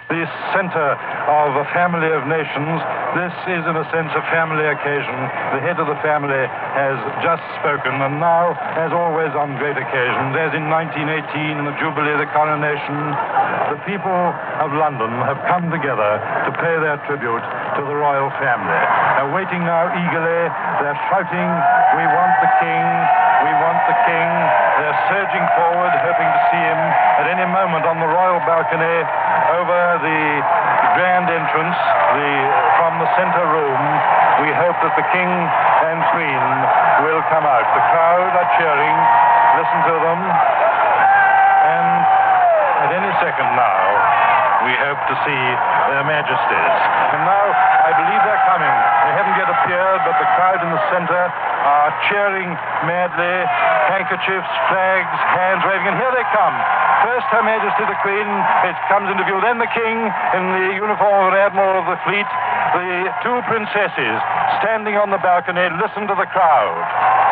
the center of a family of nations. This is, in a sense, a family occasion. The head of the family has just spoken, and now, as always on great occasions, as in 1918, the Jubilee, the coronation, the people of London have come together to pay their tribute to the royal family. They're waiting now eagerly. They're shouting, "We want the king, we want the king." They're surging forward, hoping to see him at any moment on the royal balcony over the grand entrance, from the center room. We hope that the king and queen will come out. The crowd are cheering. Listen to them. And at any second now, we hope to see their majesties. And now, I believe they're coming. They haven't yet appeared, but the crowd in the center are cheering madly. Handkerchiefs, flags, hands waving, and here they come. First, Her Majesty the Queen, it comes into view. Then the King in the uniform of an Admiral of the Fleet. The two princesses standing on the balcony. Listen to the crowd.